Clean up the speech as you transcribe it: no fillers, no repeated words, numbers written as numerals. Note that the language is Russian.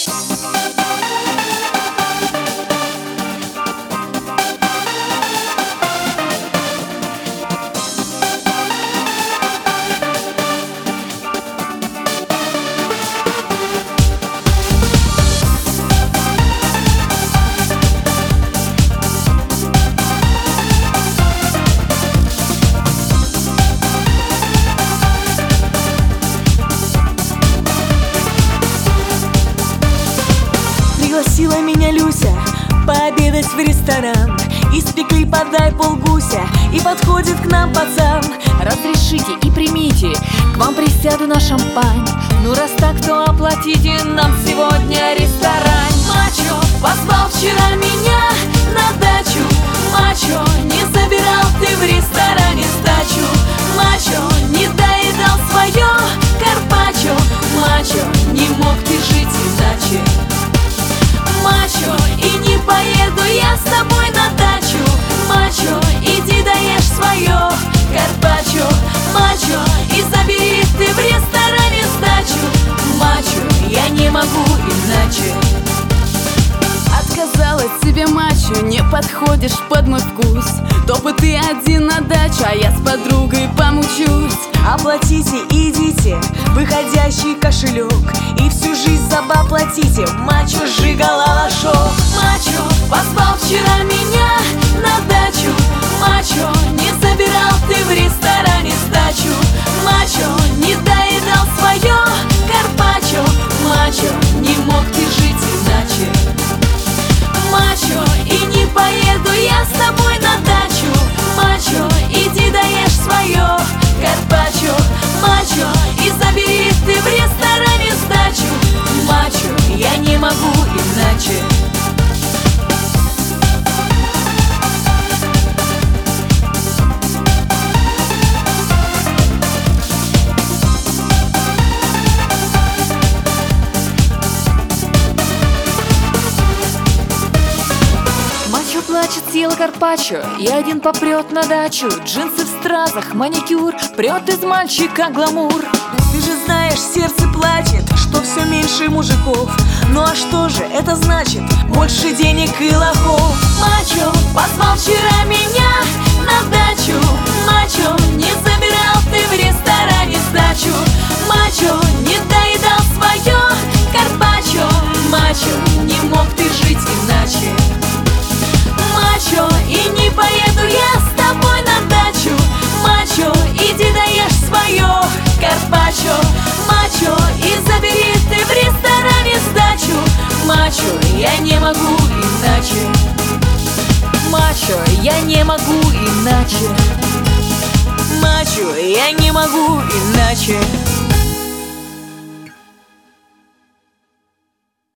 Пригласила меня Люся пообедать в ресторан. Испекли, подай полгуся, и подходит к нам пацан. Разрешите и примите, к вам присяду на шампань. Ну раз так, то оплатите нам сегодня ресторан. Мачо позвал вчера меня на дачу. Мачо, не забирал ты в ресторане сдачу. Мачо, не доедал свое карпаччо. Мачо, не мог ты жить иначе. Мачо, и не поеду я с тобой на дачу. Мачо, иди доешь свое карпаччо. Мачо, и забери ты в ресторане сдачу. Мачо, я не могу иначе. Отказала тебе, мачо, не подходишь под мой вкус. То бы ты один на дачу, а я с подругой помучусь. Оплатите, идите, выходящий кошелек, и всю жизнь за баб платите. Мачо сжигала лошок. Мачо позвал вчера меня на дачу. Мачо, не забирал ты в ресторане сдачу. Мачо, не доедал свое карпаччо. Мачо, не мог ты жить иначе. Мачо, и не поеду я с тобой на дачу. Мачо, иди доешь свое карпаччо. Мачо, и забери ты в ресторане сдачу. Мачо, я не могу иначе. Мачо плачет, съела карпаччо, и один попрет на дачу. Джинсы в стразах, маникюр, прет из мальчика гламур. Ты же знаешь, сердце плачет, что все меньше мужиков. Ну а что же это значит? Больше денег и лохов. Мачо позвал вчера меня на дачу. Мачо, не забирал ты в ресторане сдачу. Мачо, не доедал свое карпаччо. Мачо, не мог ты жить иначе. Мачо, и не поеду я с тобой на дачу. Мачо, иди доешь свое карпаччо. Мачо, и забери ты в ресторане сдачу. Мачо, я не могу иначе. Мачо, я не могу иначе. Мачо, я не могу иначе.